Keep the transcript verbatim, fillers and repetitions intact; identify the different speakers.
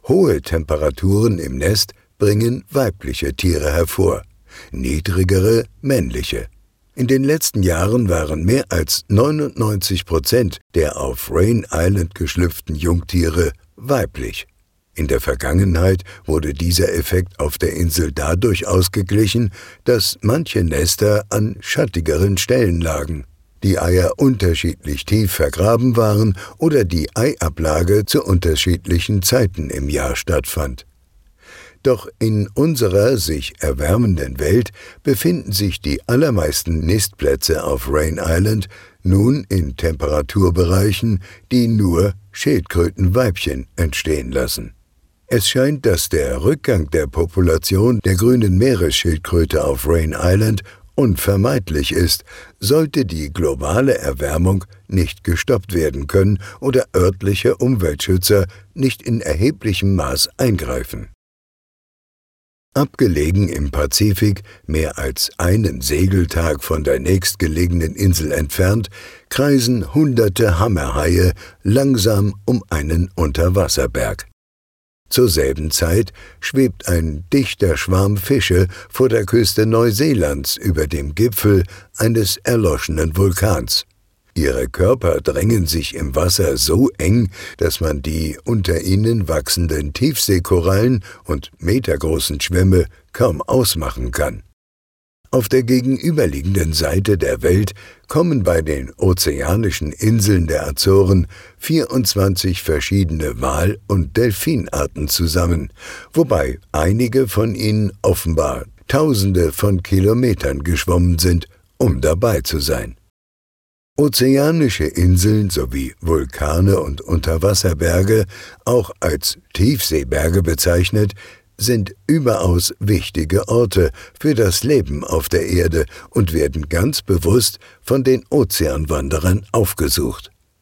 Speaker 1: Hohe Temperaturen im Nest bringen weibliche Tiere hervor, niedrigere männliche. In den letzten Jahren waren mehr als neunundneunzig Prozent der auf Rain Island geschlüpften Jungtiere weiblich. In der Vergangenheit wurde dieser Effekt auf der Insel dadurch ausgeglichen, dass manche Nester an schattigeren Stellen lagen, die Eier unterschiedlich tief vergraben waren oder die Eiablage zu unterschiedlichen Zeiten im Jahr stattfand. Doch in unserer sich erwärmenden Welt befinden sich die allermeisten Nistplätze auf Rain Island nun in Temperaturbereichen, die nur Schildkrötenweibchen entstehen lassen. Es scheint, dass der Rückgang der Population der grünen Meeresschildkröte auf Rain Island unvermeidlich ist, sollte die globale Erwärmung nicht gestoppt werden können oder örtliche Umweltschützer nicht in erheblichem Maß eingreifen. Abgelegen im Pazifik, mehr als einen Segeltag von der nächstgelegenen Insel entfernt, kreisen hunderte Hammerhaie langsam um einen Unterwasserberg. Zur selben Zeit schwebt ein dichter Schwarm Fische vor der Küste Neuseelands über dem Gipfel eines erloschenen Vulkans. Ihre Körper drängen sich im Wasser so eng, dass man die unter ihnen wachsenden Tiefseekorallen und metergroßen Schwämme kaum ausmachen kann. Auf der gegenüberliegenden Seite der Welt kommen bei den ozeanischen Inseln der Azoren vierundzwanzig verschiedene Wal- und Delfinarten zusammen, wobei einige von ihnen offenbar Tausende von Kilometern geschwommen sind, um dabei zu sein. Ozeanische Inseln sowie Vulkane und Unterwasserberge, auch als Tiefseeberge bezeichnet, sind überaus wichtige Orte für das Leben auf der Erde und werden ganz bewusst von den Ozeanwanderern aufgesucht.